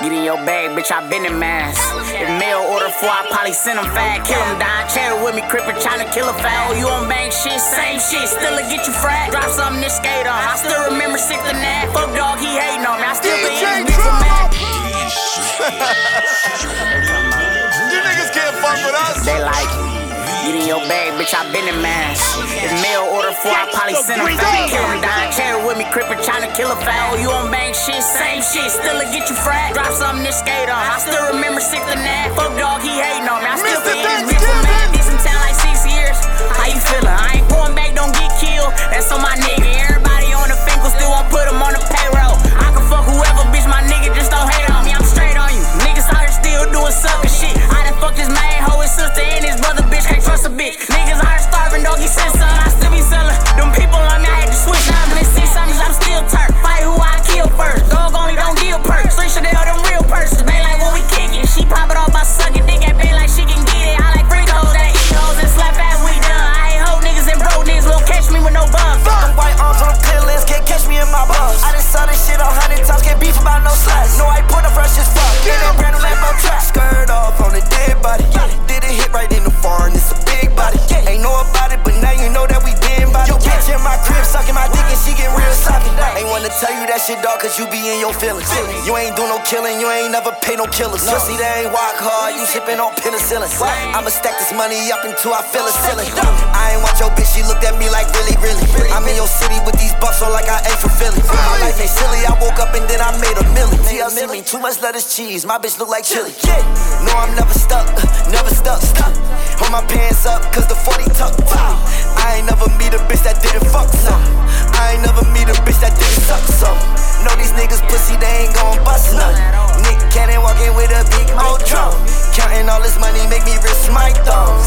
Get in your bag, bitch, I been in mass. If mail order for, I probably send them fat. Kill them down, cherry with me, crippin', tryna kill a foul. You on bang shit, same shit, still'll get you fragged. Drop something to skate on. I still remember sick to nap. Fuck dog, he hating on me. I still be in his bitch mad. You niggas can't fuck with us. They like, get in your bag, bitch, I been in mass. If mail order for, I probably send them fat. Kill them down, cherry with me, crippin', tryna kill a foul. You on bang shit, same shit, still'll get you fragged. Drop something to skate on. I still remember sick to nap. Fuck dog, he hating on me. I still be in his bitch mad. This in town like 6 years. How you feelin'? I ain't going back, don't get killed. That's on my nigga. Everybody on the Finkel still won't put him on the payroll. I can fuck whoever, bitch, my nigga just don't hate on me. I'm straight on you. Niggas out here still doing sucker shit. I done fucked his main hoe, his sister, and his brother, bitch. Can't trust a bitch. Niggas out here starving, dog, he said something. I still be sellin'. Them people on me, I had to switch. Now I'm in 6 somethings, I'm still turned. Fight who I kill first. Dog only don't deal perks. Street should know them real persons. They like when we kick it. She pop it off by sucking. Dick at bay like she can get it. I like freak hoes that eat hoes and slap ass when we done. I hate hoe niggas and bro niggas won't catch me with no bums. Them white arms on the clear lens, can't catch me in my bums. I done saw this shit 100 times, can't beef about no sluts. No, I put up fresh as fuck. Get that brand new Lambo truck. Skirt off on the dead body. Did it hit right in the foreign, it's a big body. Ain't know about it, but now you know that we been by. Yo, bitch in my crib, sucking my dick and she get real sloppy. Ain't wanna tell you that shit, dog, cause you be in your feelings. You ain't do no killing, you ain't never pay no killers. Pussy, they ain't walk hard, you sippin' on penicillin. I'ma stack this money up until I feel a ceiling. I ain't want your bitch, she looked at me like really. I'm in your city with these bucks on like I ain't from Philly. My life ain't silly, I woke up and then I made a million. TLC me too much lettuce cheese, my bitch look like chili. No, I'm never stuck, never stuck. Hold my pants up, cause the 40 tucked. I ain't never meet a bitch that didn't fuck some. I ain't never meet a bitch that didn't suck some. Know these niggas pussy, they ain't gon' bust none. Nick Cannon walking with a big old drum. Counting all this money make me risk my thumb.